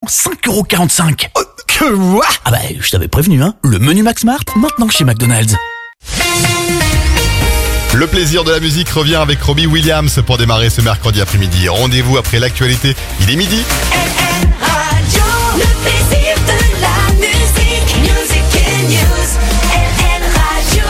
5,45 €. Quoi ? Ah bah, je t'avais prévenu, hein. Le menu Max Smart, maintenant chez McDonald's. Le plaisir de la musique revient avec Robbie Williams pour démarrer ce mercredi après-midi. Rendez-vous après l'actualité, il est midi. Radio, le plaisir de la musique, music and news, LN Radio.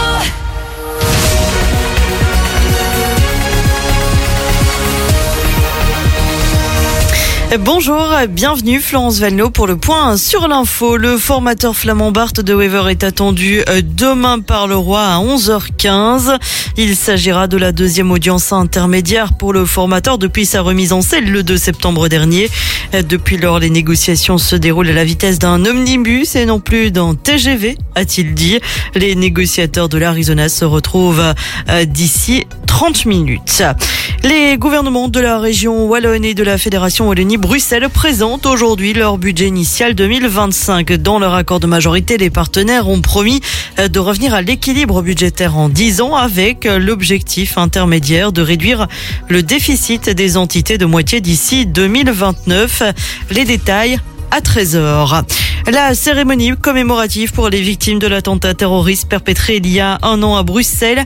Bonjour, bienvenue Florence Vanloo pour le point sur l'info. Le formateur flamand Bart De Wever est attendu demain par le roi à 11h15. Il s'agira de la deuxième audience intermédiaire pour le formateur depuis sa remise en selle le 2 septembre dernier. Depuis lors, les négociations se déroulent à la vitesse d'un omnibus et non plus d'un TGV, a-t-il dit. Les négociateurs de l'Arizona se retrouvent d'ici 30 minutes. Les gouvernements de la région Wallonne et de la Fédération Wallonie-Bruxelles présentent aujourd'hui leur budget initial 2025. Dans leur accord de majorité, les partenaires ont promis de revenir à l'équilibre budgétaire en 10 ans avec l'objectif intermédiaire de réduire le déficit des entités de moitié d'ici 2029. Les détails à 13h. La cérémonie commémorative pour les victimes de l'attentat terroriste perpétré il y a un an à Bruxelles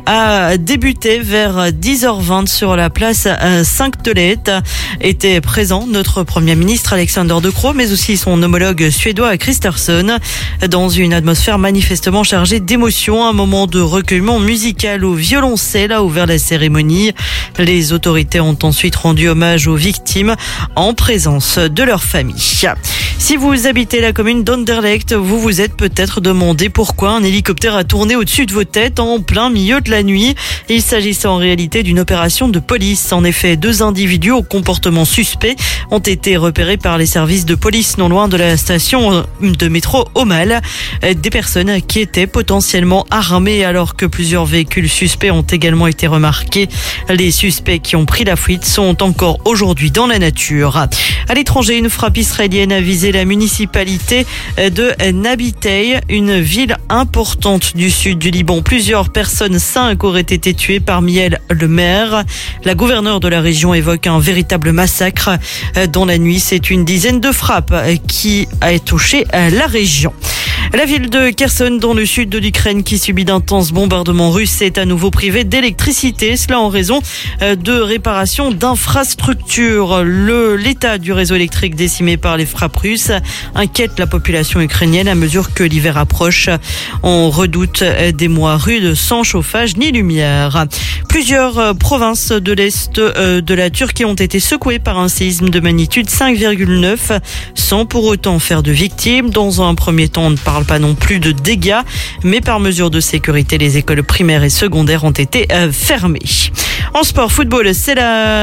a débuté vers 10h20 sur la place Saint-Tolette. Était présent notre Premier ministre Alexander De Croo, mais aussi son homologue suédois Kristersson. Dans une atmosphère manifestement chargée d'émotions, un moment de recueillement musical au violoncelle a ouvert la cérémonie. Les autorités ont ensuite rendu hommage aux victimes en présence de leurs familles. Si vous habitez la commune d'Anderlecht, vous vous êtes peut-être demandé pourquoi un hélicoptère a tourné au-dessus de vos têtes en plein milieu de la nuit. Il s'agissait en réalité d'une opération de police. En effet, 2 individus au comportement suspect ont été repérés par les services de police non loin de la station de métro Aumale. Des personnes qui étaient potentiellement armées alors que plusieurs véhicules suspects ont également été remarqués. Les suspects qui ont pris la fuite sont encore aujourd'hui dans la nature. À l'étranger, une frappe israélienne a visé la municipalité de Nabitei, une ville importante du sud du Liban. Plusieurs personnes, 5 auraient été tuées, parmi elles le maire. La gouverneure de la région évoque un véritable massacre. Dans la nuit, c'est une dizaine de frappes qui a touché la région. La ville de Kherson, dans le sud de l'Ukraine, qui subit d'intenses bombardements russes, est à nouveau privée d'électricité. Cela en raison de réparations d'infrastructures. L'état du réseau électrique décimé par les frappes russes inquiète la population ukrainienne à mesure que l'hiver approche. On redoute des mois rudes sans chauffage ni lumière. Plusieurs provinces de l'est de la Turquie ont été secouées par un séisme de magnitude 5,9 sans pour autant faire de victimes. Dans un premier temps, on ne parle pas non plus de dégâts, mais par mesure de sécurité, les écoles primaires et secondaires ont été fermées. En sport, football, c'est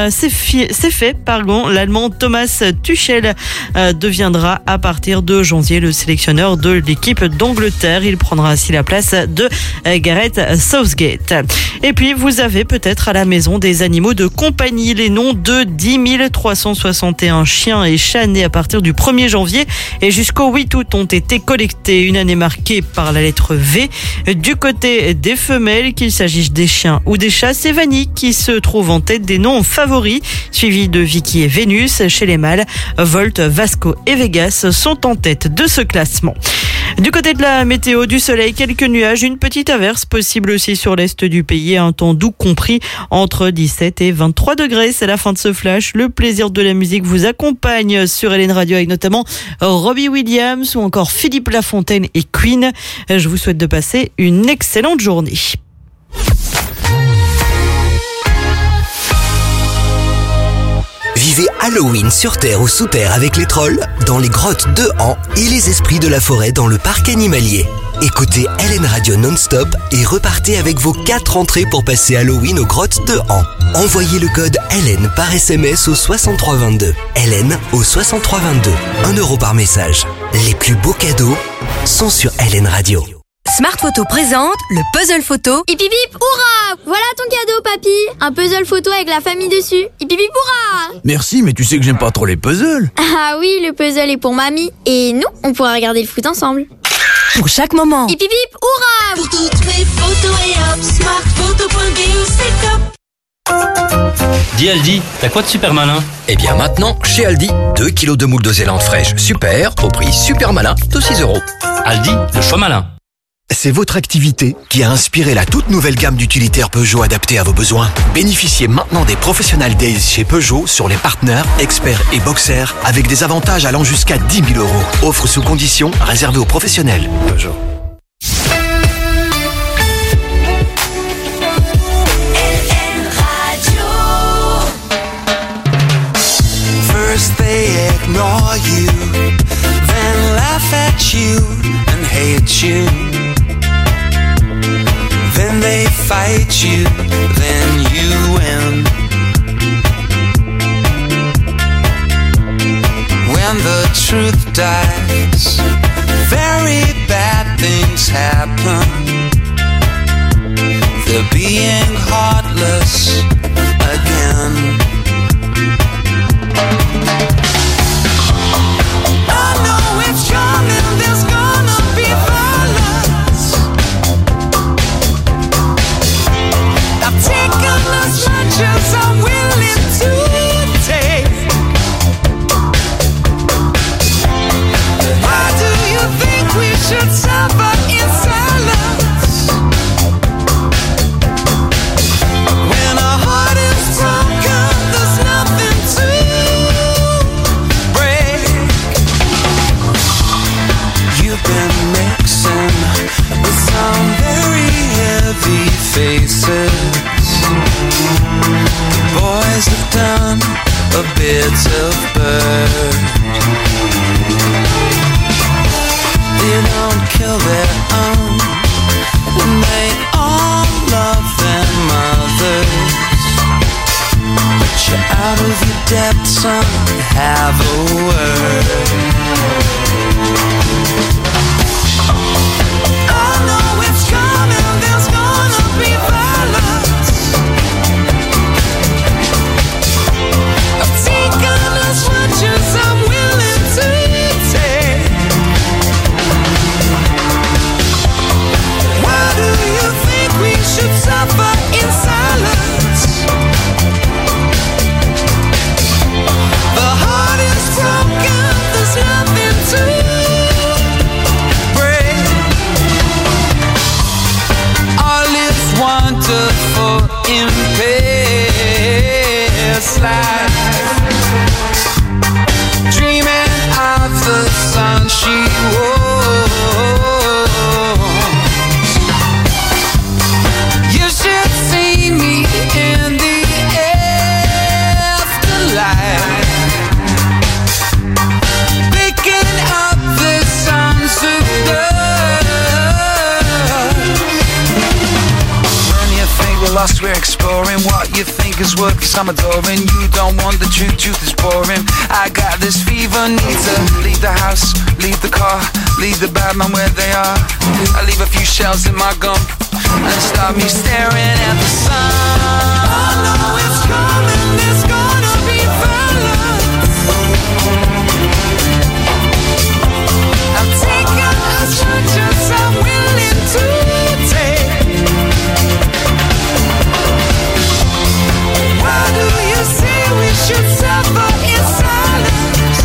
fait. L'Allemand Thomas Tuchel deviendra à partir de janvier le sélectionneur de l'équipe d'Angleterre. Il prendra ainsi la place de Gareth Southgate. Et puis, vous avez peut-être à la maison des animaux de compagnie. Les noms de 10 361 chiens et chats nés à partir du 1er janvier et jusqu'au 8 août ont été collectés. Une année marquée par la lettre V. Du côté des femelles, qu'il s'agisse des chiens ou des chats, c'est Vanille qui se trouve en tête des noms favoris, suivi de Vicky et Vénus. Chez les mâles, Volt, Vasco et Vegas sont en tête de ce classement. Du côté de la météo, du soleil, quelques nuages, une petite averse possible aussi sur l'est du pays, un temps doux compris entre 17 et 23 degrés. C'est la fin de ce flash. Le plaisir de la musique vous accompagne sur LN Radio avec notamment Robbie Williams ou encore Philippe Lafontaine et Queen. Je vous souhaite de passer une excellente journée. Vivez Halloween sur Terre ou sous terre avec les trolls, dans les grottes de Han et les esprits de la forêt dans le parc animalier. Écoutez LN Radio non-stop et repartez avec vos 4 entrées pour passer Halloween aux grottes de Han. Envoyez le code LN par SMS au 6322. LN au 6322. 1 € par message. Les plus beaux cadeaux sont sur LN Radio. Smart Photo présente le puzzle photo. Hip hip hip, hurrah! Voilà ton cadeau, papy. Un puzzle photo avec la famille dessus. Hip hip hip, hurrah! Merci, mais tu sais que j'aime pas trop les puzzles. Ah oui, le puzzle est pour mamie. Et nous, on pourra regarder le foot ensemble. Pour chaque moment. Hip hip hip, hurrah! Pour toutes mes photos et hop, smartphoto.be, c'est top. Dis Aldi, t'as quoi de super malin? Eh bien maintenant, chez Aldi, 2 kilos de moules de Zélande fraîche super, au prix super malin de 6 €. Aldi, le choix malin. C'est votre activité qui a inspiré la toute nouvelle gamme d'utilitaires Peugeot adaptés à vos besoins. Bénéficiez maintenant des Professional Days chez Peugeot sur les partenaires, experts et boxers avec des avantages allant jusqu'à 10 000 €. Offre sous conditions réservée aux professionnels. Peugeot. First they ignore you, then laugh at you and hate you. Then they fight you, then you win. When the truth dies, very bad things happen. They're being heartless again. I know it's coming, there's gonna be violence. I've taken as much as I'm willing to take. Why do you think we should suffer in silence? When our heart is broken, there's nothing to break. You've been mixing with some very heavy faces. The boys have done a bit of bird. They don't kill their own, and they all love their mothers. But you're out of your depth, son, have a word. I know it's coming, there's gonna be violence. I've taken as much as I'm willing to take. Why do you think we should suffer in silence? The heart is broken, there's nothing to break. All is wonderful in past life. Dreaming of the sun she wore. You should see me in the afterlife, picking up the sons of God. When you think we're lost, we're exploring what you think is worth, 'cause I'm adoring. You don't want the truth, truth is boring. I got this fever, need to leave the house, leave the car, leave the bad man where they are. I leave a few shells in my gum and stop me staring at the sun. I know it's coming, there's gonna be violence. I've taken as much as I'm willing to take. Why do you say we should suffer in silence?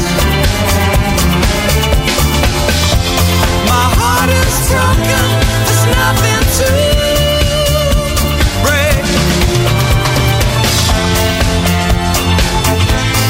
My heart is broken, there's nothing to break.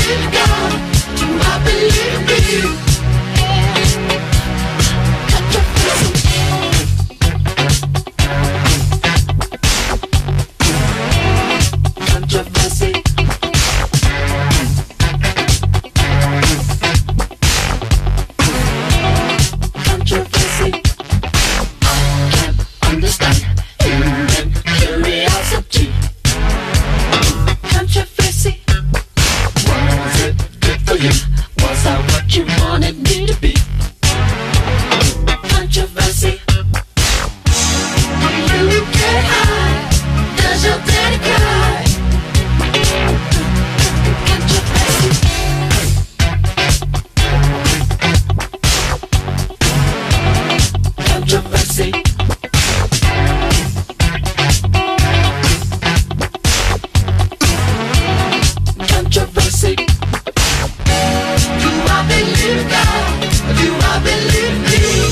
believe God? Do I believe me? Controversy. Controversy. I can't understand human curiosity. Controversy. Was it good for you? Was I what you wanted me to be? Controversy. Do you get high? Does your daddy cry? Controversy. Controversy. Controversy. Do I believe God? Do I believe me?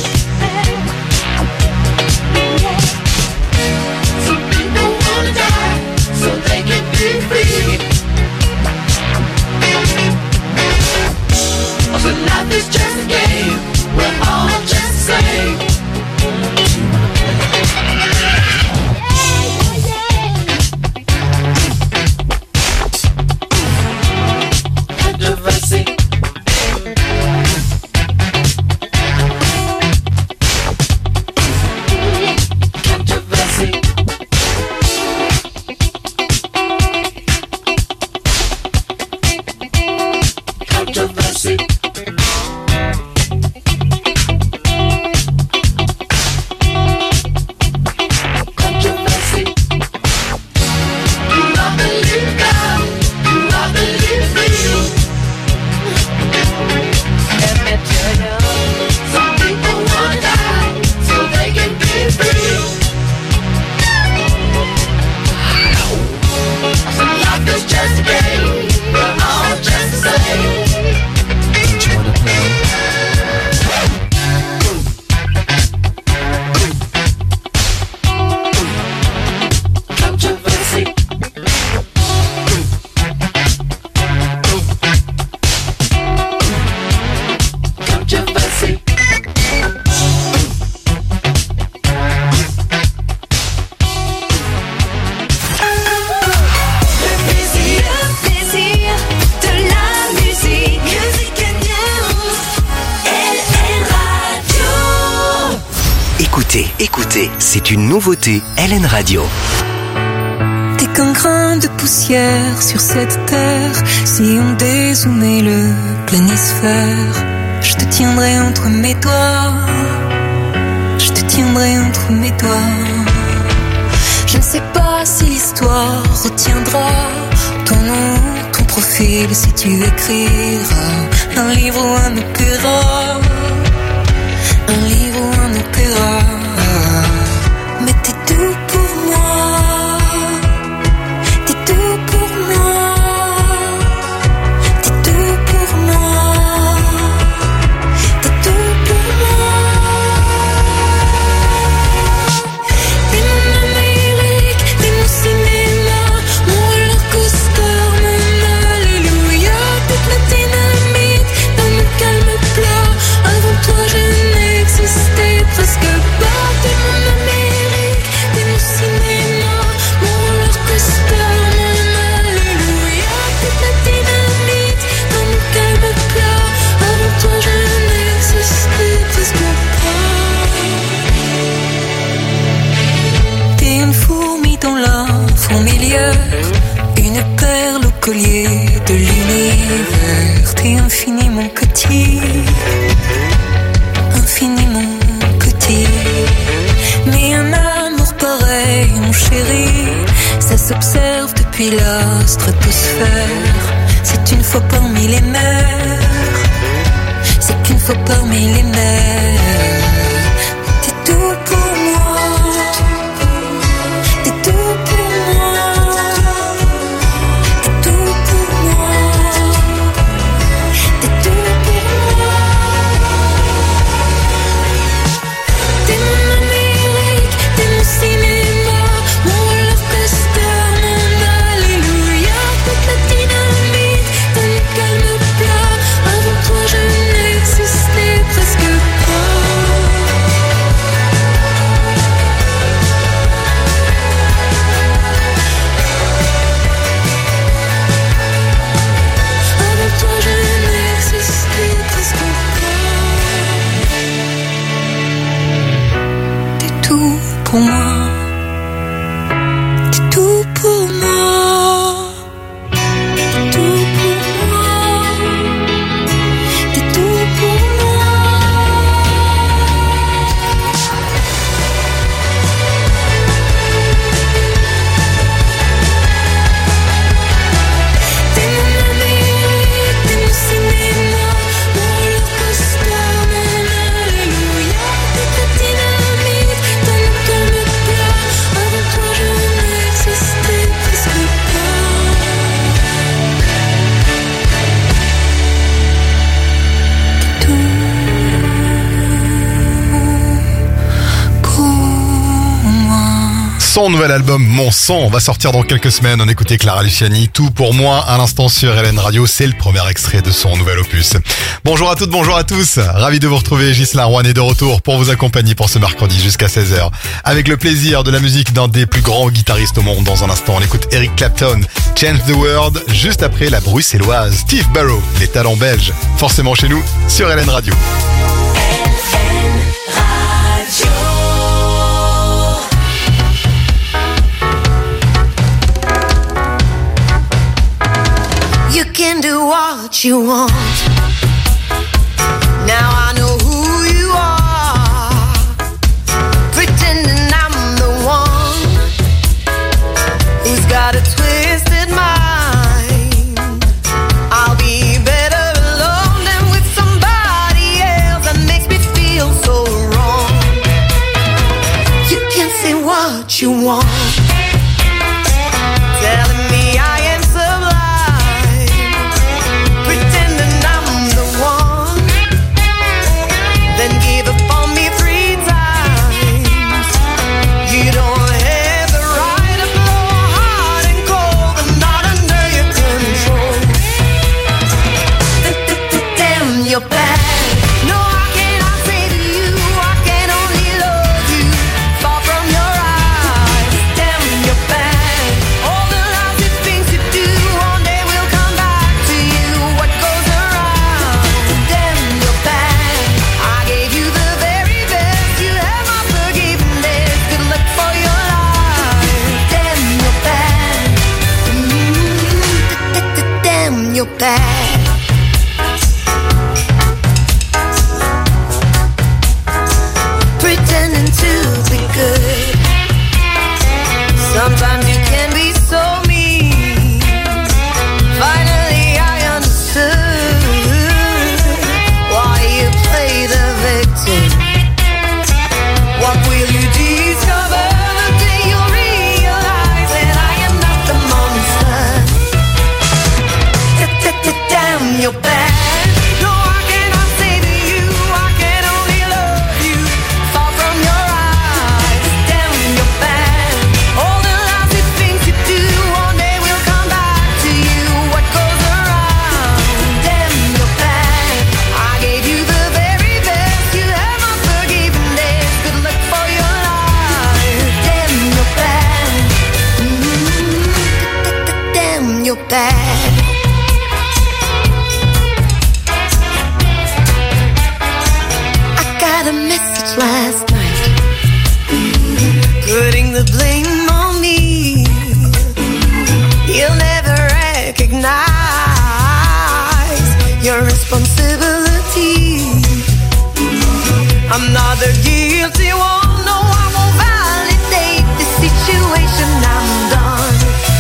Some people wanna die so they can be free. So life is just a game. We're all just the same. Controversy. Controversy. Controversy. Controversy. Do I believe God? Do I believe me? Let me tell you, some people wanna die so they can be free. So life is just a game. We're all just the same. Don't you wanna play? Controversy. Controversy. Le plaisir de la musique. Music and News. LN Radio. Écoutez, écoutez, c'est une nouveauté LN Radio. T'es qu'un grain de poussière sur cette terre. Si on dézoomait le planisphère, je te tiendrai entre mes doigts. Je te tiendrai entre mes doigts. Je ne sais pas si l'histoire retiendra ton nom, ton profil, si tu écriras un livre ou un opéra. Un livre ou un opéra. Mais t'es tout pour moi. T'es tout pour moi. T'es tout pour moi. T'es tout pour moi. T'es mon Amérique, t'es mon cinéma, mon roller coaster, mon alléluia. Toute la dynamite dans mon calme plat. Avant toi je n'existais presque pas. T'es mon Amérique, t'es mon cinéma, mon roller coaster, mon alléluia. Toute la dynamite dans mon calme plat. Avant toi je n'existais presque pas. T'es une fourmi dans la fourmilière, une perle au collier de l'univers. T'es infiniment petit, infiniment petit. Mais un amour pareil, mon chéri, ça s'observe depuis la stratosphère. C'est une fois parmi les mers, c'est qu'une fois parmi les mers. T'es tout pour moi. T'es tout pour moi. T'es tout pour moi. T'es tout pour moi. T'es mon Amérique, t'es mon cinéma, mon roller coaster, mon alléluia. Toute la dynamite, ton calme Son nouvel album Mon Son va sortir dans quelques semaines. On écoutait Clara Luciani, Tout pour moi, à l'instant sur LN Radio. C'est le premier extrait de son nouvel opus. Bonjour à toutes, bonjour à tous. Ravi de vous retrouver. Ghislain Rouen est de retour pour vous accompagner pour ce mercredi jusqu'à 16h. Avec le plaisir de la musique d'un des plus grands guitaristes au monde. Dans un instant, on écoute Eric Clapton, Change the World. Juste après la bruxelloise Steve Barrow, les talents belges. Forcément chez nous sur LN Radio. You can do what you want. Now I know who you are. Pretending I'm the one who's got a twisted mind. I'll be better alone than with somebody else. That makes me feel so wrong. You can say what you want. Telling me I am sublime, pretending I'm the one, then give up on me 3 times. You don't have the right to blow hot and cold. I'm not under your control. Damn, you're bad. No, I cannot say to you, I can only love you. Far from your eyes. Damn, you're bad. All the lousy things you do, one day will come back to you. What goes around, damn, you're bad. I gave you the very best, you have my forgiveness. Good luck for your life. Damn, you're bad. Damn, you're bad. Pretending to be good. Sometimes you can be so mean. Finally I understood why you play the victim. What will you discover the day you realize that I am not the monster? Damn, you're bad. No, I cannot say to you, I can only love you. Far from your eyes. Damn, you're bad. All the lousy things you do, one day will come back to you. What goes around, damn, you're bad. I gave you the very best, you have my forgiveness. Good luck for your life. Damn, you're bad. Damn, you're bad. I got a message last night, putting the blame on me. You'll never recognize your responsibility. I'm not the guilty one, no, I won't validate the situation. I'm done.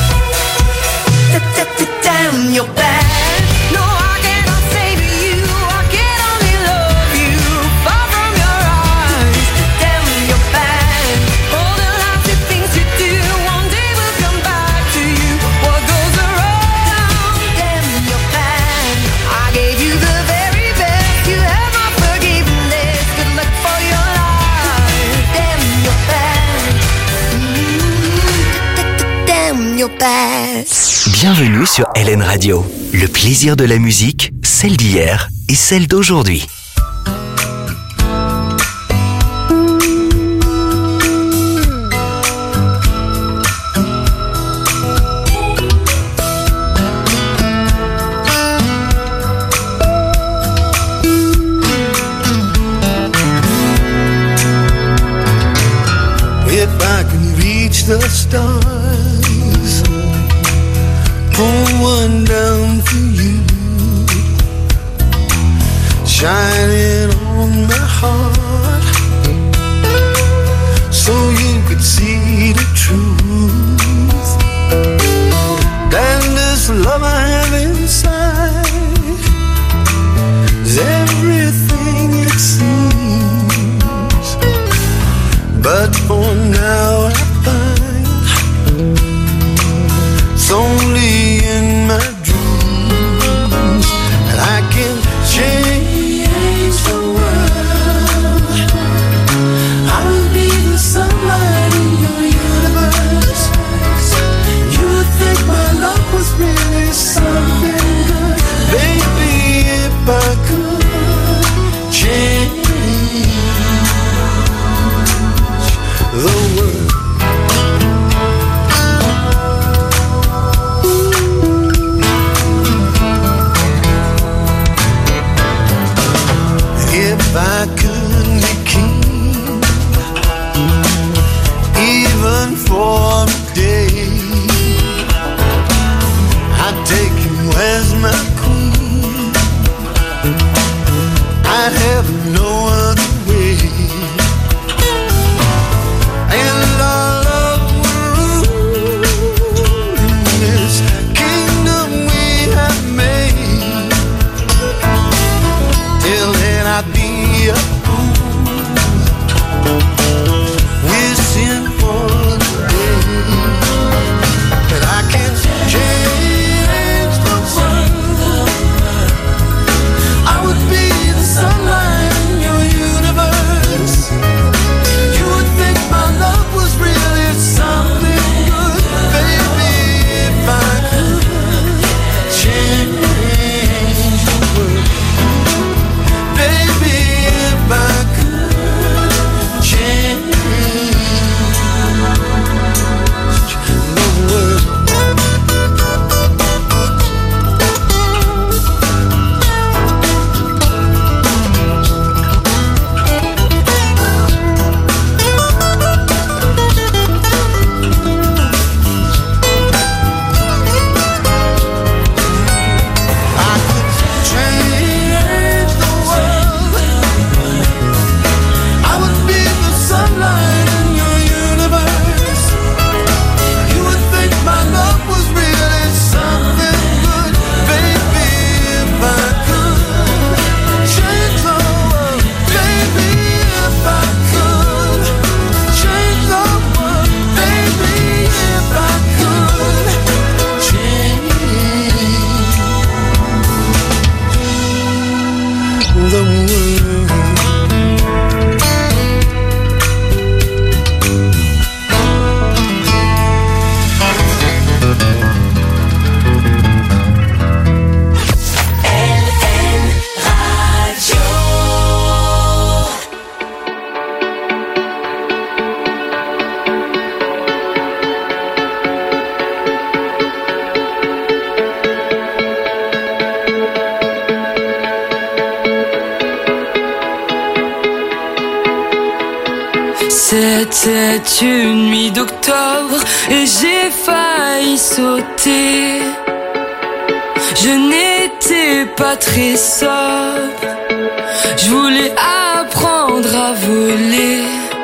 Damn, you're bad. No, I cannot say to you, I can only love you. Far from your eyes. Damn, you're bad. All the lousy things you do, one day will come back to you. What goes around, damn, you're bad. I gave you the very best, you have my forgiveness. Good luck for your life. Damn, you're bad. Damn, you're bad. Bienvenue sur LN Radio. Le plaisir de la musique, celle d'hier et celle d'aujourd'hui. If I can reach the stars, pull one down for you, shining on my heart, so you could see the truth. And this love I have inside is everything it seems, but for now I find it's only in my dreams that I can change the world. I'll be the sunlight in your universe. if I could be king, even for a day, I'd take you as my queen. I'd have no other way, and our love would rule in this kingdom we have made. Till then I'd be a fool, wishing for the day that I can change the world. I would be the sunlight in your universe. You would think my love was really something good, baby, if I could change the world. Baby, if I could change the world. Change the world. I would be the sunlight in your universe. You would think my love was really something good, baby, if I could change the world. Baby, if I could change the world. Baby, if I could change the world. C'était une nuit d'octobre et j'ai failli sauter. Je n'étais pas très sobre, je voulais apprendre à voler.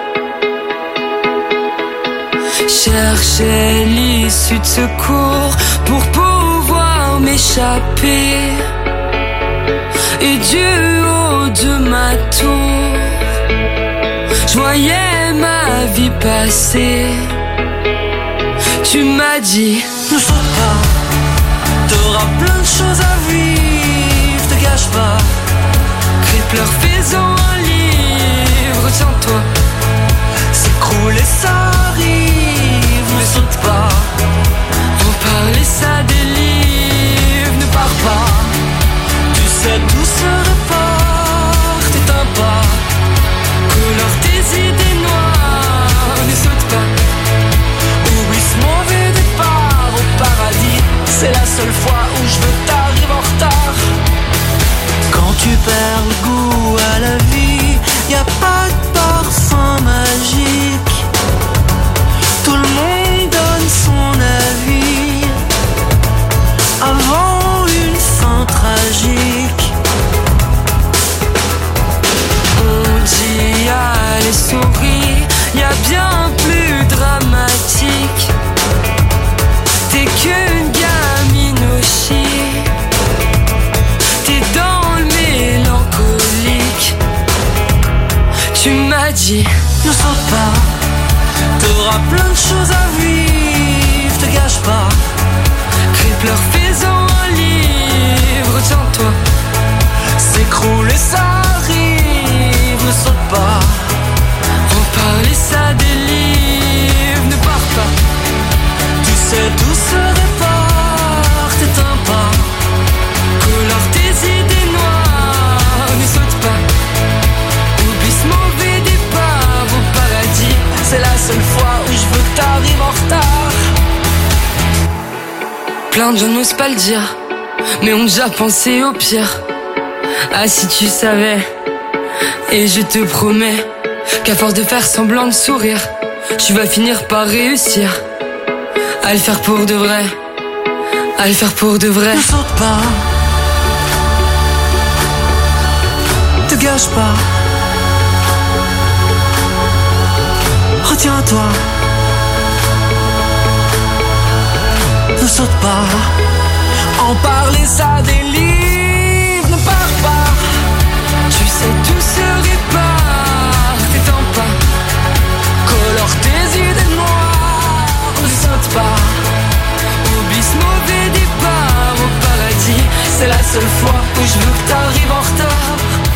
Cherchais l'issue de secours pour pouvoir m'échapper. Et du haut de ma tour, je voyais ma vie passer. Tu m'as dit, ne saute pas, t'auras plein de choses à vivre, te gâche pas. Crie, pleure, fais-en un livre, tiens-toi. S'écrouler, ça arrive, ne saute pas. En parler, ça délivre, ne pars pas. Tu sais, tout se répare, t'éteins pas. Couleur tes idées noires, ne saute pas. Oublie ce mauvais départ au paradis. C'est la seule fois où je veux t'arriver en retard. Quand tu perds le goût à la vie, y a pas de parfum magique. Tout le monde donne son avis avant une fin tragique. On dit allez souris, y a bien plus dramatique. T'es qu'une gamine au chic, t'es dans le mélancolique. Tu m'as dit, Ne saute pas, t'auras plein de choses à vivre, te gâche pas. crie, pleure, fais-en un livre, tiens-toi. S'écrouler, ça arrive, ne saute pas. En parler, ça délivre, ne pars pas. Tu sais, tout se répare, t'éteins pas. Couleur tes idées noires, ne saute pas. Oublie ce mauvais départ au paradis. C'est la seule fois où je veux que t'arrives en retard. Plein de gens n'osent pas le dire, mais ont déjà pensé au pire. Ah, si tu savais Et je te promets qu'à force de faire semblant de sourire, tu vas finir par réussir à le faire pour de vrai, à le faire pour de vrai. Ne saute pas, te gâche pas, retiens-toi. Ne saute pas, en parler ça délivre. Ne pars pas, tu sais tout se répare. T'étends pas, colore tes idées noires. Ne saute pas, oublie ce mauvais départ. Au paradis, c'est la seule fois où je veux que t'arrives en retard.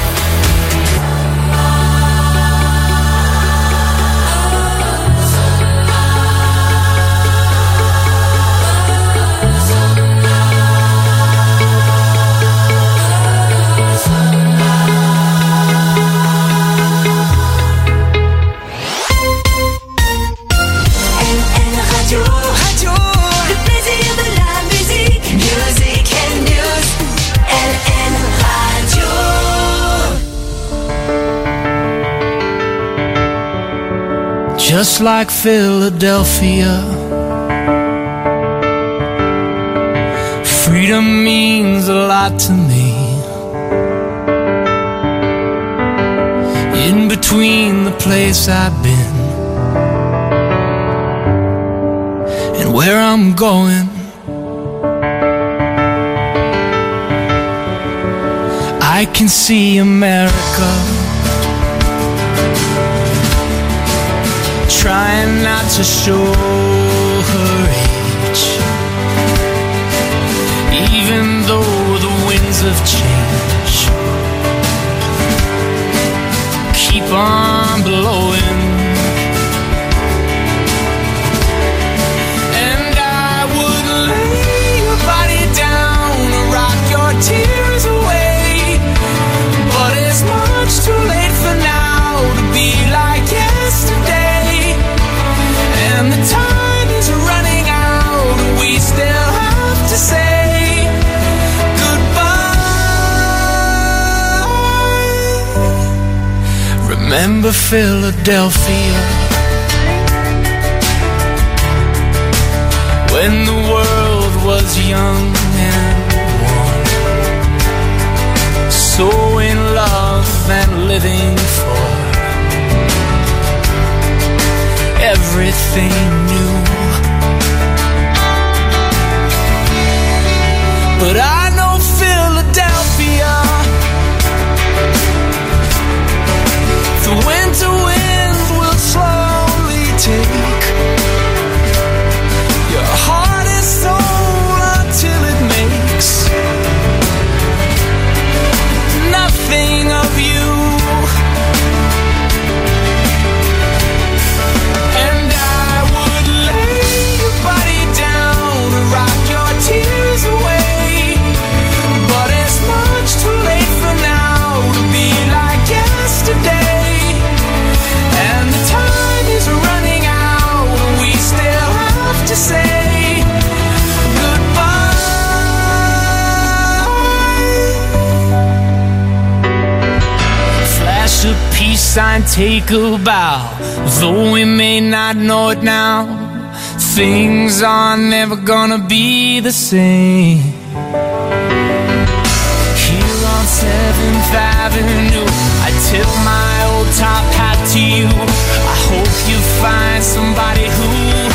Just like Philadelphia, freedom means a lot to me. In between the place I've been and where I'm going, I can see America trying not to show her age, even though the winds of change keep on blowing. And I would lay your body down, rock your tears away, but it's much too late for now to be like yesterday. And the time is running out, we still have to say goodbye. Remember Philadelphia, when the world was young and warm, so in love and living for everything new. But I know Philadelphia, the winter winds will slowly take your heart and soul until it makes nothing of you. Say goodbye. Flash a peace sign, take a bow. Though we may not know it now, things are never gonna be the same. Here on 7th Avenue, I tip my old top hat to you. I hope you find somebody who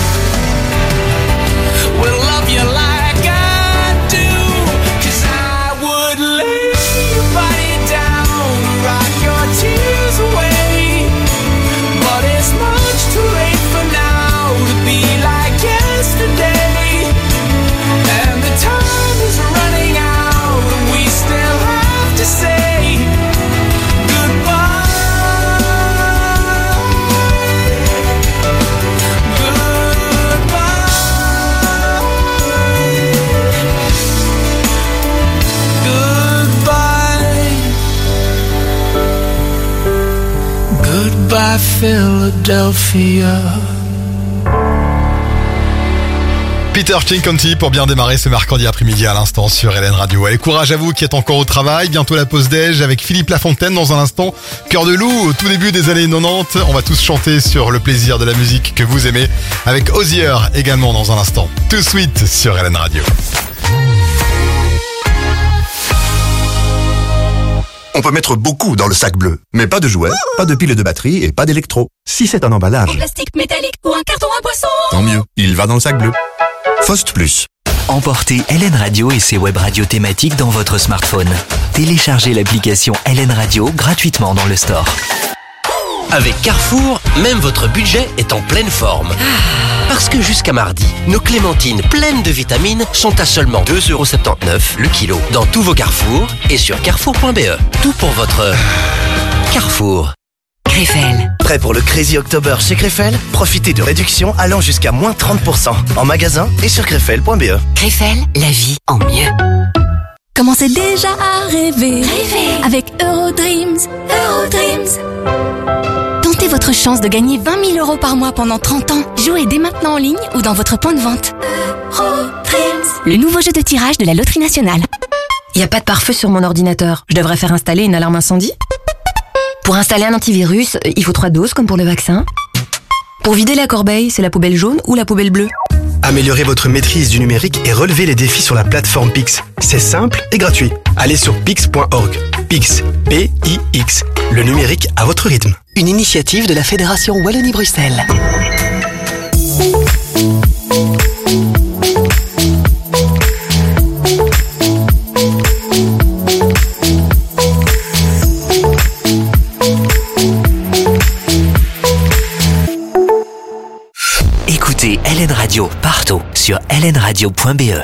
will love you like I do. 'Cause I would lay your body down, rock your tears away, but it's much too late for now to be like yesterday. And the time is running out, we still have to say goodbye. Goodbye, Philadelphia. Peter Chinconti pour bien démarrer ce mercredi après-midi à l'instant sur LN Radio. Allez, courage à vous qui êtes encore au travail. Bientôt la pause déj avec Philippe Lafontaine dans un instant. Cœur de loup au tout début des années 90. On va tous chanter sur le plaisir de la musique que vous aimez avec Hozier également dans un instant. Tout suite sur LN Radio. On peut mettre beaucoup dans le sac bleu, mais pas de jouets, pas de piles de batterie et pas d'électro. Si c'est un emballage, Plastique métallique ou un carton à boisson. tant mieux, il va dans le sac bleu. Faust Plus. Emportez LN Radio et ses web radios thématiques dans votre smartphone. Téléchargez l'application LN Radio gratuitement dans le store. Avec Carrefour, même votre budget est en pleine forme. Parce que jusqu'à mardi, nos clémentines pleines de vitamines sont à seulement 2,79€ le kilo. Dans tous vos Carrefour et sur carrefour.be. Tout pour votre Carrefour. Krefel. Prêt pour le Crazy October chez Krefel? Profitez de réductions allant jusqu'à moins 30% en magasin et sur krefel.be. Krefel, la vie en mieux. Commencez déjà à rêver. Avec Eurodreams. Tentez votre chance de gagner 20 000 € par mois pendant 30 ans. Jouez dès maintenant en ligne ou dans votre point de vente. Le nouveau jeu de tirage de la Loterie Nationale. Y a pas de pare-feu sur mon ordinateur. Je devrais faire installer une alarme incendie? Pour installer un antivirus, il faut 3 doses comme pour le vaccin. Pour vider la corbeille, c'est la poubelle jaune ou la poubelle bleue? Améliorez votre maîtrise du numérique et relevez les défis sur la plateforme Pix. C'est simple et gratuit. Allez sur pix.org. Pix, P-I-X. Le numérique à votre rythme. Une initiative de la Fédération Wallonie-Bruxelles. Écoutez LN Radio partout sur lnradio.be.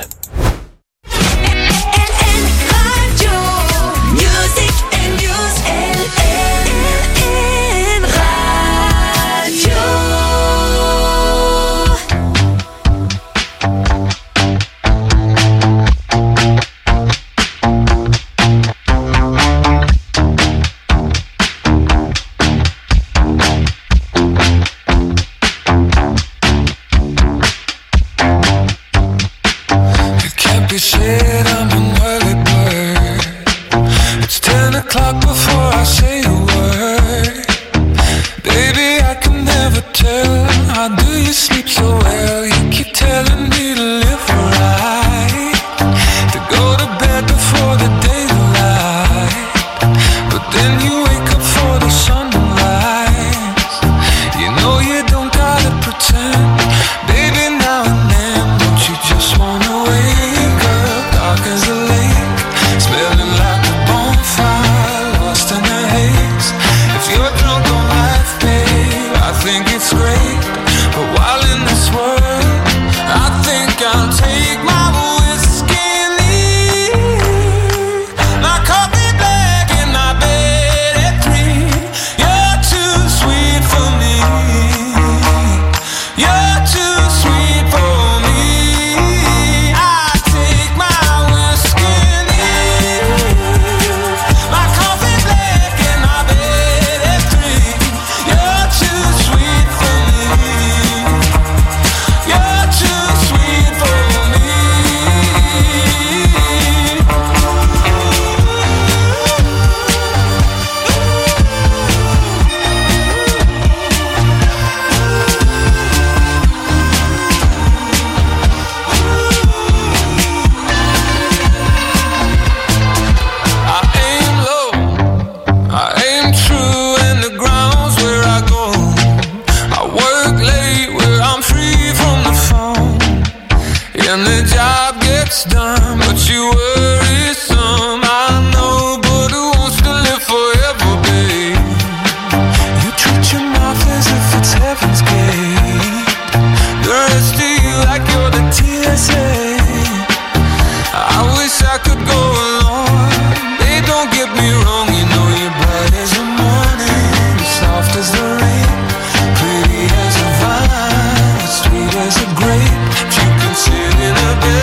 Sweet as a grape, you can sit in a bed.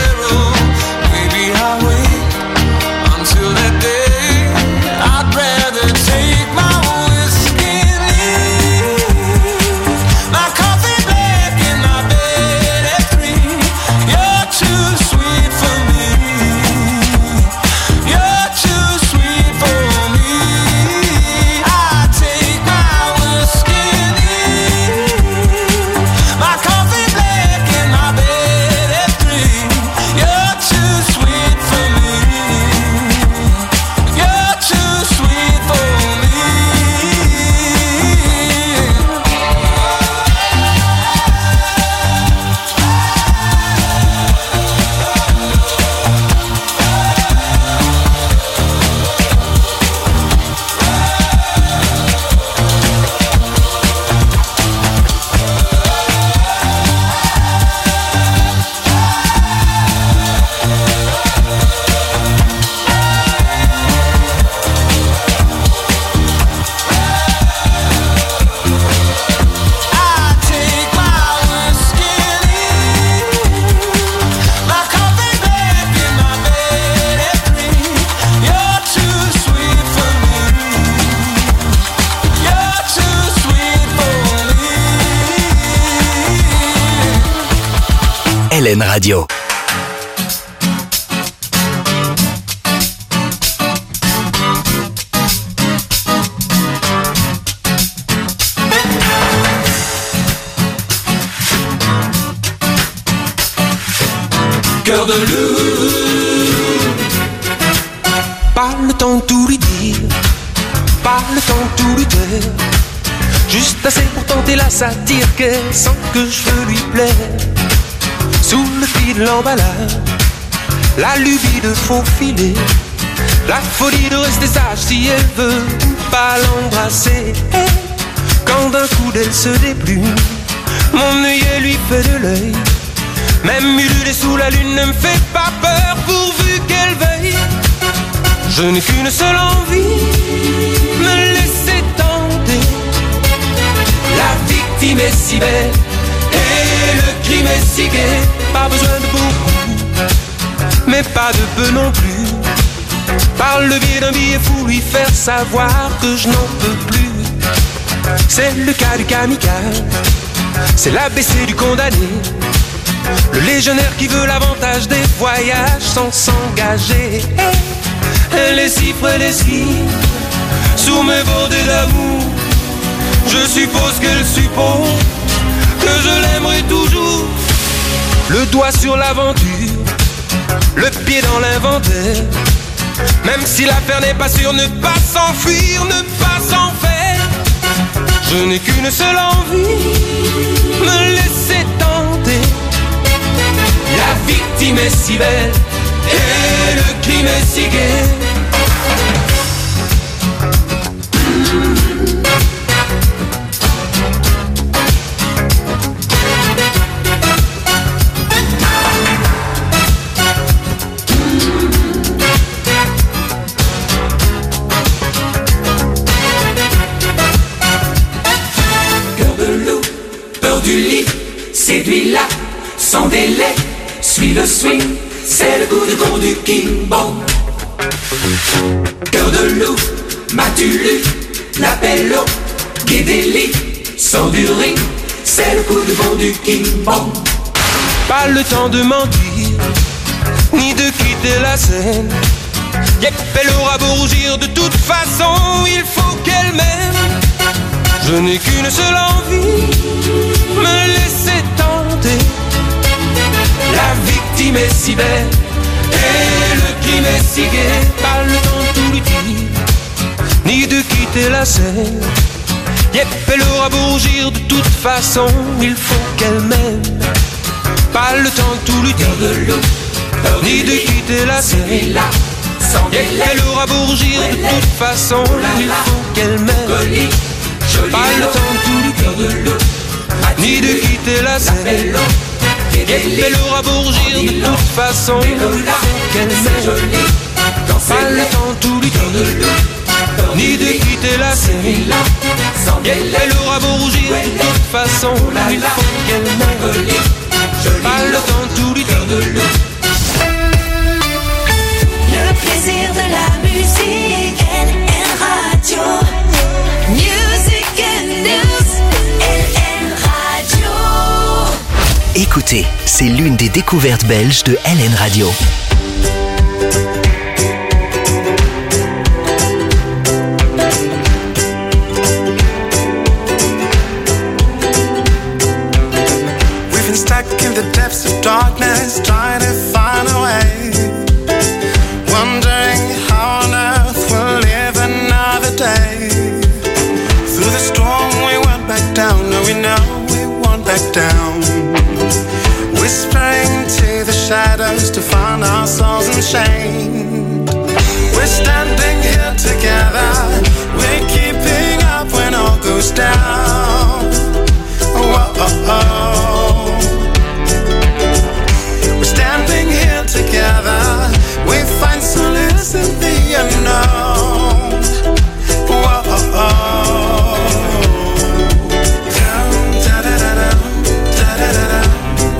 Radio. Cœur de loup. Pas le temps de tout lui dire, pas le temps de tout lui taire. Juste assez pour tenter la satire qu'elle sent que je veux lui plaire. Sous le fil de l'emballage, la lubie de faufiler, la folie de rester sage si elle veut pas l'embrasser. Quand d'un coup d'elle se déplume, mon œillet lui fait de l'œil. Même ululer sous la lune ne me fait pas peur pourvu qu'elle veuille. Je n'ai qu'une seule envie, me laisser tenter. La victime est si belle et le crime est si gai. Pas besoin de beaucoup, mais pas de peu non plus. Par le biais d'un billet fou, lui faire savoir que je n'en peux plus. C'est le cas du kamikaze, c'est l'ABC du condamné. Le légionnaire qui veut l'avantage des voyages sans s'engager. Elle les cifre, elle esquive sous mes bordées d'amour. Je suppose qu'elle suppose que je l'aimerai toujours. Le doigt sur l'aventure, le pied dans l'inventaire. Même si l'affaire n'est pas sûre, ne pas s'enfuir, ne pas s'en faire. Je n'ai qu'une seule envie, me laisser tenter. La victime est si belle et le crime est si gai. Cœur de loup, peur du lit, séduis-la sans délai. Suis le swing, c'est le coup de con du King Bong. Cœur de loup, m'as-tu lu l'appel au Guédéli? Sors du ring, c'est le coup de con du King Bong. Pas le temps de mentir, ni de quitter la scène. Yep, elle aura beau rougir, de toute façon, il faut qu'elle m'aime. Je n'ai qu'une seule envie, me laisser tenter. La victime est si belle et le crime est si gai. Pas le temps de tout lui dire, ni de quitter la scène. Yep, elle aura beau rougir, de toute façon, il faut qu'elle m'aime. Pas le temps de tout lui dire, ni de quitter la scène. Yep, elle aura beau rougir, de toute façon, il faut qu'elle m'aime. Pas le temps de tout lui dire, ni de quitter la scène. Elle aura beau rougir, de toute façon, il faut qu'elle m'aime. Pas le temps de tout lui dire, ni de quitter la scène. Elle aura beau rougir, de toute façon, il faut qu'elle m'aime. Pas le temps de tout lui dire. Le plaisir de la musique, LN Radio. Music and news, LN Radio. Écoutez, c'est l'une des découvertes belges de LN Radio. We've been stuck in the depths of darkness, trying to find a way. Wondering how on earth we'll live another day. Through the storm we went back down, no we know we won't back down. Whispering to the shadows to find our souls enchained. We're standing here together, we're keeping up when all goes down. Oh, oh, oh. We're standing here together, we find solace in the unknown. Oh, oh, oh. Down, da da da da, da da da da.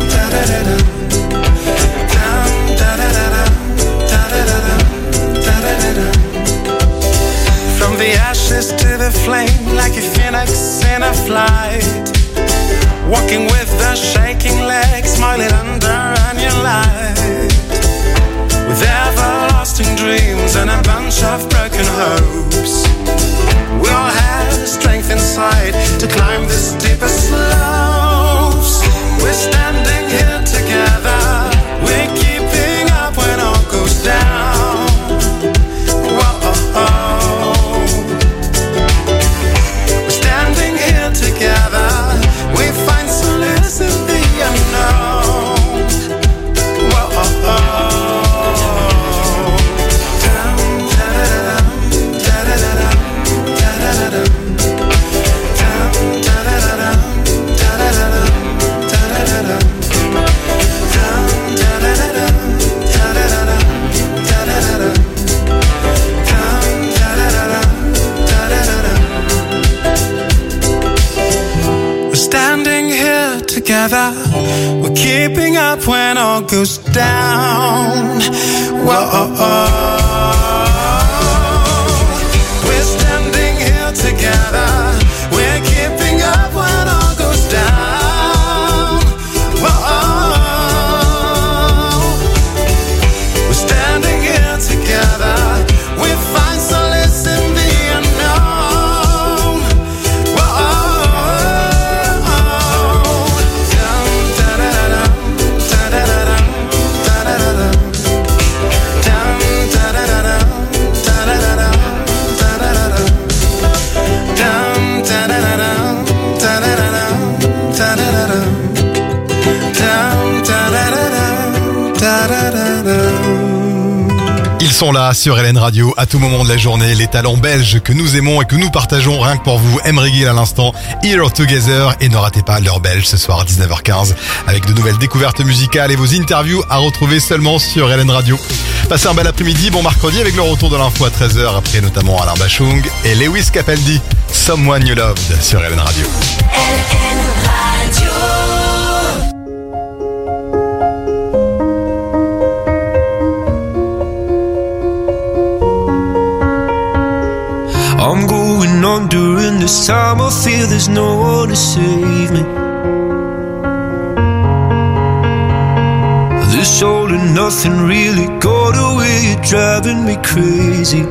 From the ashes to the flame, like a phoenix in a flight, walking with a shaking leg, smiling under an of broken hopes. We all have the strength inside to climb the steepest slopes. We're standing here together. We're keeping up when all goes down. Whoa. We're standing here together. We find solace in the unknown. Whoa. Standing here together, we're keeping up when all goes down. Whoa. We're standing here together, we're keeping up when all goes down. Whoa. We're standing here together, we find solace in the unknown. Whoa. Ils sont là sur LN Radio à tout moment de la journée, les talents belges que nous aimons et que nous partageons rien que pour vous. Emery Gill à l'instant, Here Together, et ne ratez pas l'heure belge ce soir à 19h15 avec de nouvelles découvertes musicales et vos interviews à retrouver seulement sur LN Radio. Passez un bel après-midi, bon mercredi avec le retour de l'info à 13h après notamment Alain Bachung et Lewis Capaldi, Someone You Loved sur LN Radio. LN Radio. I'm going on during this time. I feel there's no one to save me. This all and nothing really got away. You're driving me crazy.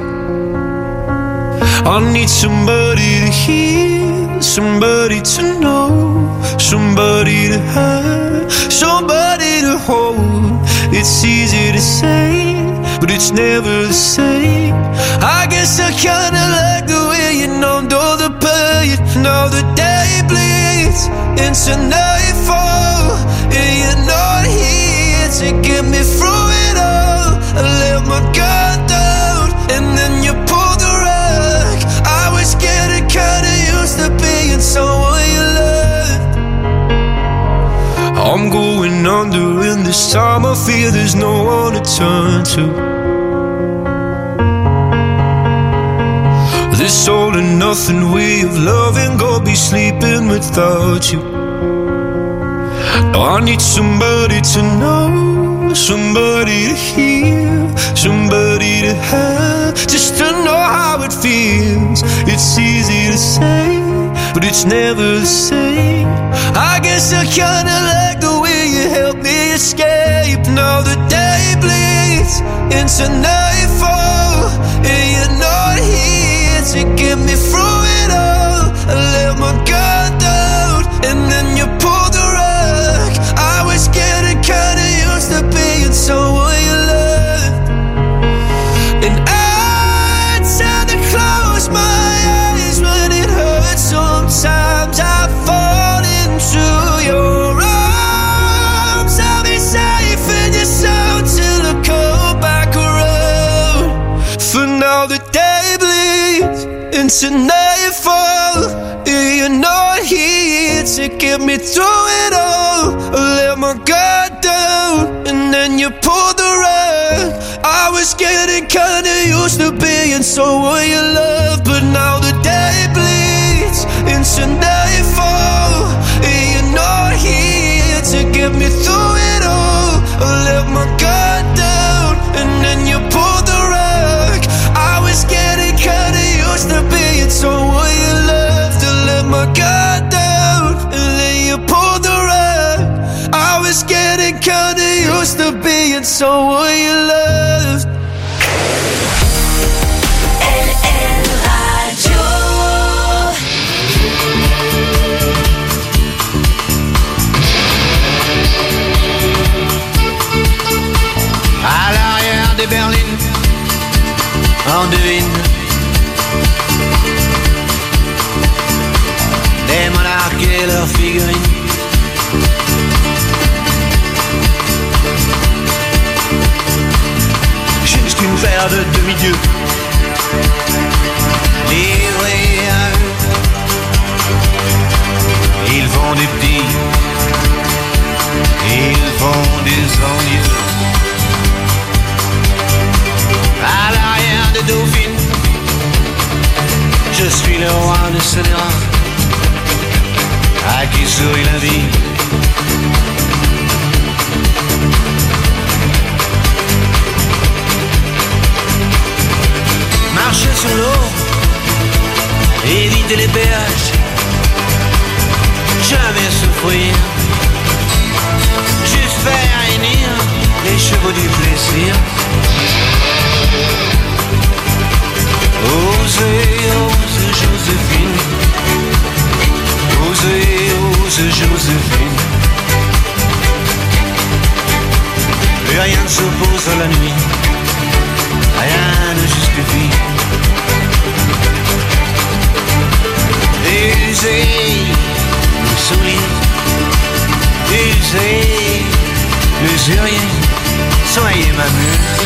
I need somebody to hear, somebody to know, somebody to have, somebody to hold. It's easy to say, but it's never the same. I guess I kinda like the way you numbed all the pain. Now the day bleeds into nightfall, and you're not here to get me through it all. I let my guard down, and then you pulled the rug. I was getting kinda used to being someone you loved. I'm going under, and this time I feel there's no one to turn to. This all and nothing way of loving, go be sleeping without you. Now I need somebody to know, somebody to hear, somebody to have, just to know how it feels. It's easy to say, but it's never the same. I guess I kinda like the way you help me escape. Now the day bleeds into nightfall, and you're not here to get me through it all. I let my guard down, and then you pulled the rug. I was getting kinda used to being someone you loved, and I tend to close my eyes when it hurts. Sometimes I fall into your arms. I'll be safe in your sound till I come back around. For now the day bleeds into nightfall, and you're not here to get me through it all. I let my guard down, and then you pulled the rug. I was getting kinda used to being someone you love, but now the day bleeds into nightfall, and you're not here to get me through it all. I let my guard down, and then you pulled the rug. I was getting kinda used to being someone you love. To let my guard down, and then you pulled the rug. I was getting kinda used to being someone you loved. en devine. Des monarques et leurs figurines. Juste une paire de demi-dieux livrés à eux. Ils font des petits, ils font des envieux. À l'arrière de Dauphine, je suis le roi de Saint-Hérin, à qui sourit la vie. Marcher sur l'eau, éviter les péages, jamais souffrir, juste faire hennir les chevaux du plaisir. Osez, osez Joséphine, osez, osez Joséphine. Plus rien ne s'oppose à la nuit, rien ne justifie. Usez le soulier, usez l'usurier, soyez ma muse.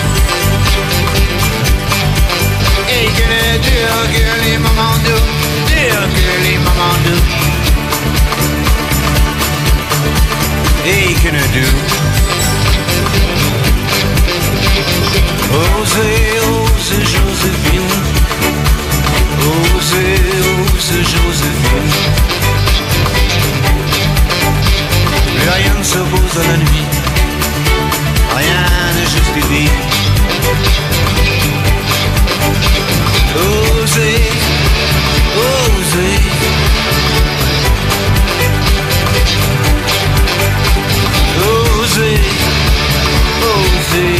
Et que ne durent que les moments doux, durent que les moments doux. Et que ne durent. Osez, osez Joséphine, osez, osez Joséphine. Plus rien ne s'oppose à la nuit, rien ne justifie. Osez, osez. Osez, osez.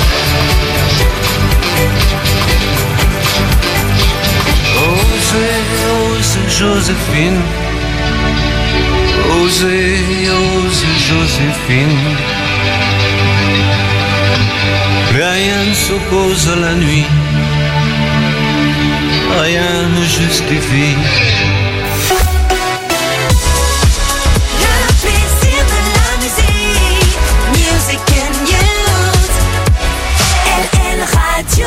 Osez, osez Joséphine. Osez, osez Joséphine. Plus rien ne s'oppose à la nuit, rien ne justifie. Le plaisir de la musique, Music and News, LN Radio.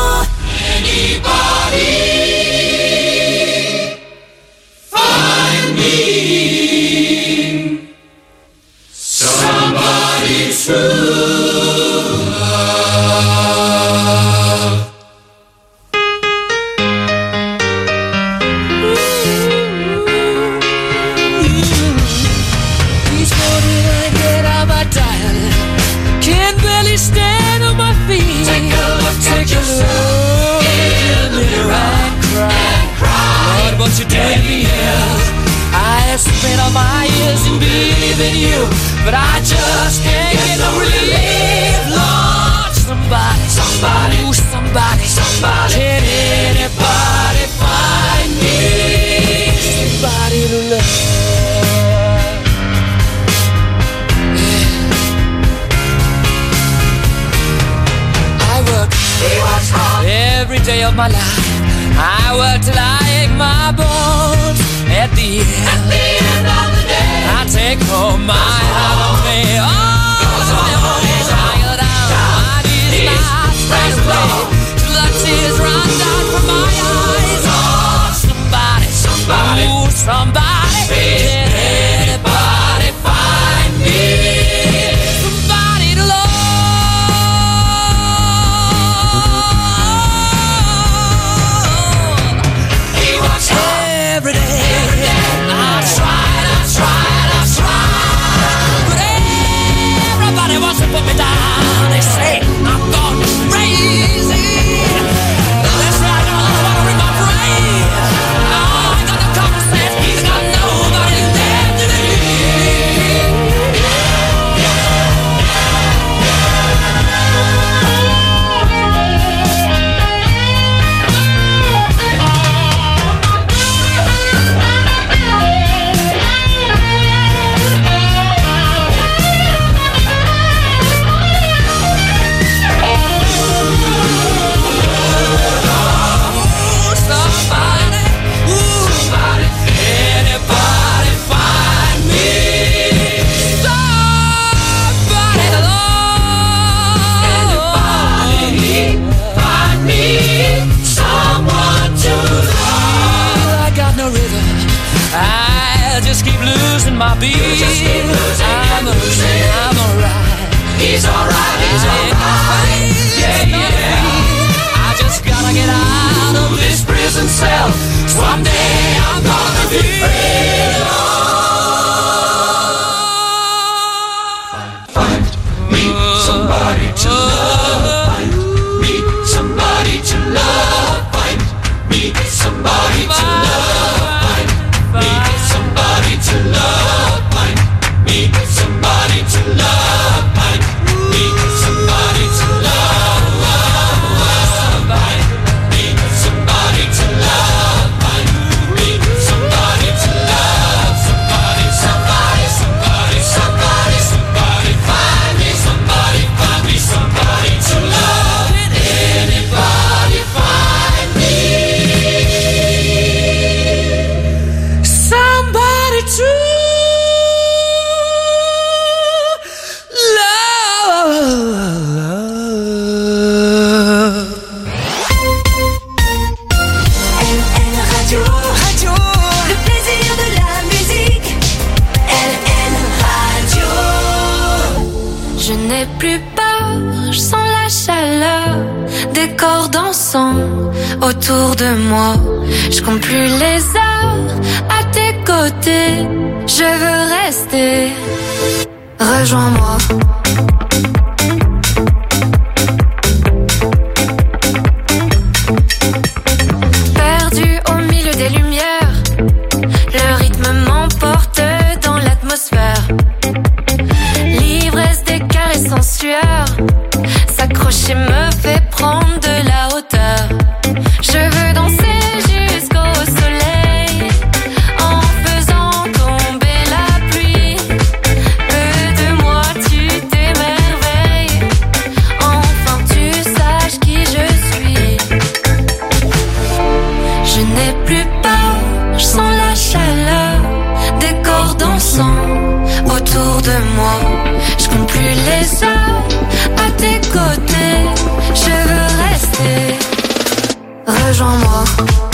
Anybody find me somebody true love? Each morning I get out my diet, can't barely stand on my feet. Take a look in the mirror and cry. Lord, what you doing to me is I have spent all my years in believing you, but I just can't get no relief. Lord, somebody, ooh, somebody, can anybody find me somebody to love? Every day of my life, I work till I ache my bones. At the end of the day, I take home my heart on me. Oh, tired out, my knees not straight away, till the tears run down from my eyes. Oh, somebody, ooh, somebody, can anybody find me somebody to love? Every day, I tried, but everybody wants to put me down. They say I'm gone crazy. be. I'm alright. He's alright, he's alright. Yeah, yeah. I just gotta get out of this prison cell. Someday I'm gonna be free. Find me somebody to love. Find me somebody to love. Find me somebody to love. Find me somebody to love. Find me somebody to love. Find me somebody to love. Find me somebody to love. Find me somebody to love. Somebody, somebody, somebody, somebody, somebody. Find me somebody to love. Anybody find me somebody to love. LN Radio, le plaisir de la musique. LN Radio. Je n'ai plus peur, je sens la chaleur des corps dansant autour de moi. Je compte plus les heures à tes côtés, je veux rester. Rejoins-moi. Perdu au milieu des lumières, le rythme m'emporte dans l'atmosphère. L'ivresse des caresses en sueur, s'accrocher me fait prendre de la hauteur. Je veux danser jusqu'au soleil, en faisant tomber la pluie. Peu de moi tu t'émerveilles, enfin tu saches qui je suis. Je n'ai plus peur, je sens la chaleur des corps dansant autour de moi. Je compte plus les heures à tes côtés, je veux rester. Rejoins-moi.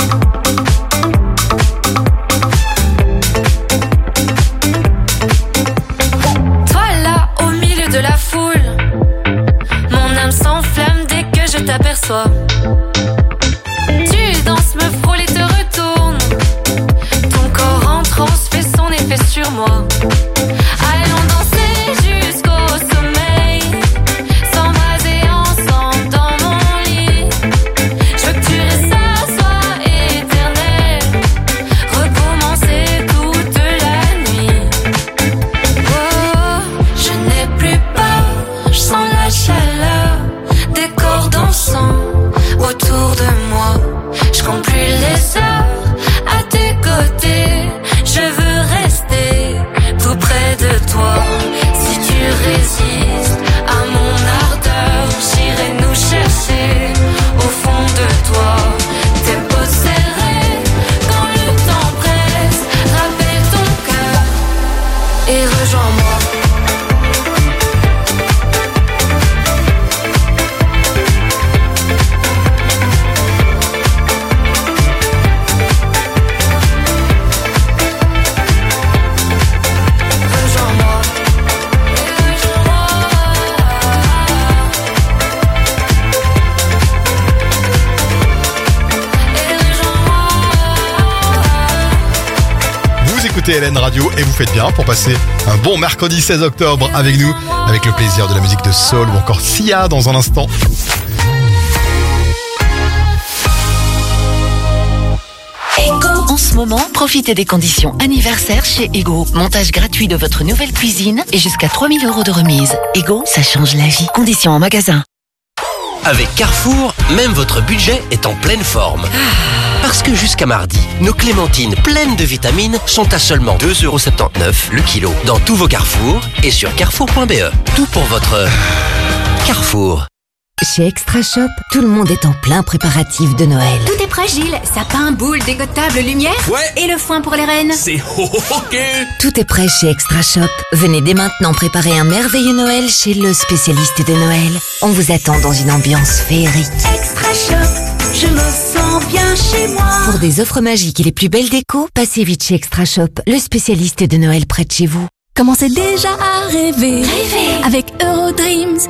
Toi là au milieu de la foule, mon âme s'enflamme dès que je t'aperçois. Tu danses, me frôles et te retournes, ton corps en transe fait son effet sur moi. Allons danser jusqu'au sommeil, s'embraser ensemble dans mon lit. Je veux que tu restes, ça soit éternel, recommencer toute la nuit. Oh, je n'ai plus peur, je sens la chaleur des corps dansant autour de moi. Je compte plus les heures à tes côtés, je veux rester tout près de toi. Si tu résistes à mon ardeur, j'irai nous chercher au fond de toi. Tes peaux serrées quand le temps presse, rappelle ton cœur et rejoins-moi. Vous écoutez LN Radio et vous faites bien pour passer un bon mercredi 16 octobre avec nous, avec le plaisir de la musique de soul ou encore Sia dans un instant. En ce moment, profitez des conditions anniversaire chez Ego. Montage gratuit de votre nouvelle cuisine et jusqu'à 3 000 € de remise. Ego, ça change la vie. Conditions en magasin. Avec Carrefour, même votre budget est en pleine forme. Parce que jusqu'à mardi, nos clémentines pleines de vitamines sont à seulement 2,79 € le kilo dans tous vos Carrefour et sur carrefour.be. Tout pour votre Carrefour. Chez Extra Shop, tout le monde est en plein préparatif de Noël. Tout est prêt, Gilles. Sapin, boule, décotable, lumière. Ouais. Et le foin pour les rennes. C'est OK. Tout est prêt chez Extra Shop. Venez dès maintenant préparer un merveilleux Noël chez le spécialiste de Noël. On vous attend dans une ambiance féerique. Extra Shop, je me sens viens chez moi. Pour des offres magiques et les plus belles décos, passez vite chez Extra Shop, le spécialiste de Noël près de chez vous. Commencez déjà à rêver. Avec Eurodreams.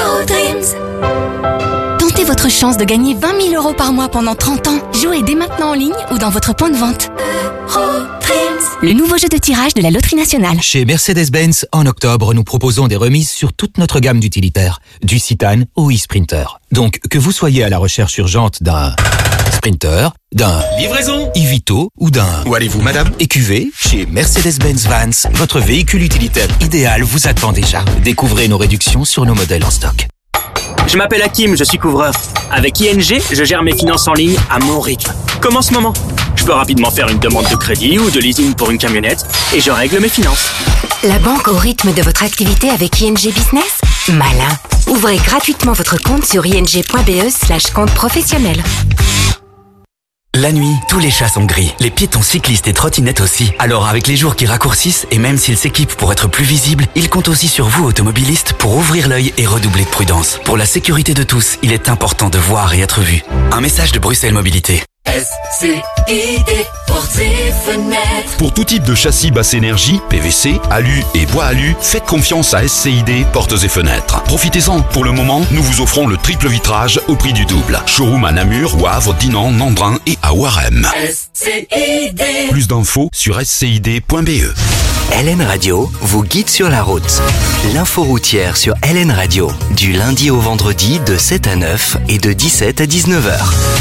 Tentez votre chance de gagner 20 000 € par mois pendant 30 ans. Jouez dès maintenant en ligne ou dans votre point de vente. Le nouveau jeu de tirage de la Loterie Nationale. Chez Mercedes-Benz, en octobre, nous proposons des remises sur toute notre gamme d'utilitaires, du Citan au e-Sprinter. Donc, que vous soyez à la recherche urgente d'un Sprinter, d'un Livraison e-Vito ou d'un Où allez-vous, madame EQV, chez Mercedes-Benz Vans, votre véhicule utilitaire idéal vous attend déjà. Découvrez nos réductions sur nos modèles en stock. Je m'appelle Hakim, je suis couvreur. Avec ING, je gère mes finances en ligne à mon rythme. Comme en ce moment. Je peux rapidement faire une demande de crédit ou de leasing pour une camionnette et je règle mes finances. La banque au rythme de votre activité avec ING Business ? Malin. Ouvrez gratuitement votre compte sur ing.be/compte professionnel. La nuit, tous les chats sont gris. Les piétons, cyclistes et trottinettes aussi. Alors avec les jours qui raccourcissent, et même s'ils s'équipent pour être plus visibles, ils comptent aussi sur vous, automobilistes, pour ouvrir l'œil et redoubler de prudence. Pour la sécurité de tous, il est important de voir et être vu. Un message de Bruxelles Mobilité. SCID portes et fenêtres. Pour tout type de châssis basse énergie, PVC, alu et bois alu, faites confiance à SCID Portes et Fenêtres. Profitez-en. Pour le moment, nous vous offrons le triple vitrage au prix du double. Showroom à Namur, Wavre, Dinan, Nandrin et à Ouarem. SCID. Plus d'infos sur scid.be. LN Radio vous guide sur la route. L'info routière sur LN Radio, du lundi au vendredi de 7 à 9 et de 17 à 19h.